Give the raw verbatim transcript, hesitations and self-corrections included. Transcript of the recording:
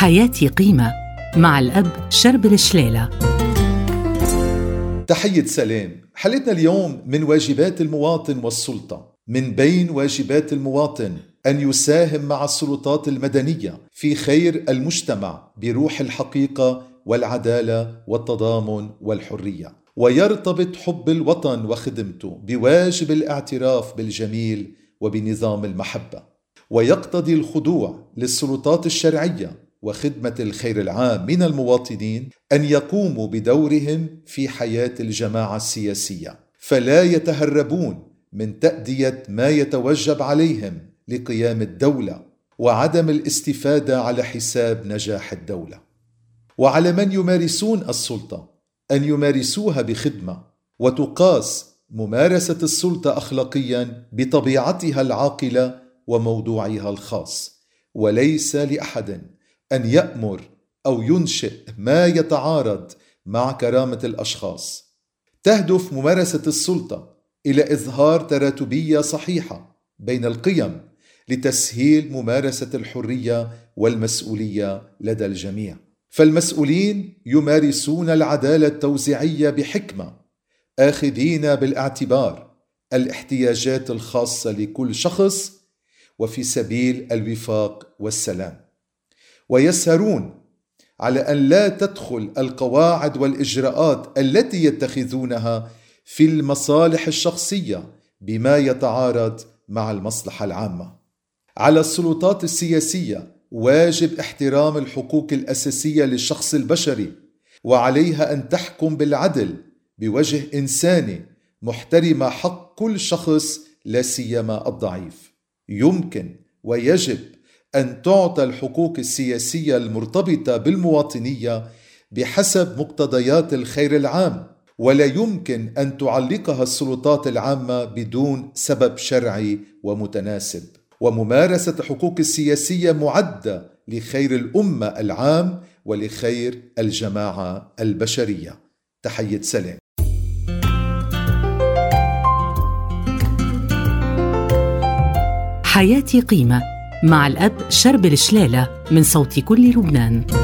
حياتي قيمة مع الأب شرب الشلالة. تحية سلام. حلقتنا اليوم من واجبات المواطن والسلطة. من بين واجبات المواطن أن يساهم مع السلطات المدنية في خير المجتمع بروح الحقيقة والعدالة والتضامن والحرية، ويرتبط حب الوطن وخدمته بواجب الاعتراف بالجميل وبنظام المحبة، ويقتضي الخضوع للسلطات الشرعية وخدمة الخير العام من المواطنين أن يقوموا بدورهم في حياة الجماعة السياسية، فلا يتهربون من تأدية ما يتوجب عليهم لقيام الدولة وعدم الاستفادة على حساب نجاح الدولة. وعلى من يمارسون السلطة أن يمارسوها بخدمة، وتقاس ممارسة السلطة أخلاقياً بطبيعتها العاقلة وموضوعها الخاص، وليس لأحد أن يأمر أو ينشئ ما يتعارض مع كرامة الأشخاص. تهدف ممارسة السلطة إلى إظهار تراتبية صحيحة بين القيم لتسهيل ممارسة الحرية والمسؤولية لدى الجميع. فالمسؤولين يمارسون العدالة التوزيعية بحكمة، آخذين بالاعتبار الاحتياجات الخاصة لكل شخص وفي سبيل الوفاق والسلام، ويسهرون على أن لا تدخل القواعد والإجراءات التي يتخذونها في المصالح الشخصية بما يتعارض مع المصلحة العامة. على السلطات السياسية واجب احترام الحقوق الأساسية للشخص البشري، وعليها أن تحكم بالعدل بوجه إنساني محترم حق كل شخص لا سيما الضعيف. يمكن ويجب أن تعطى الحقوق السياسية المرتبطة بالمواطنية بحسب مقتضيات الخير العام، ولا يمكن أن تعلقها السلطات العامة بدون سبب شرعي ومتناسب. وممارسة الحقوق السياسية معدة لخير الأمة العام ولخير الجماعة البشرية. تحية سلام. حياتي قيمة مع الأب شرب الشلالة من صوت كل لبنان.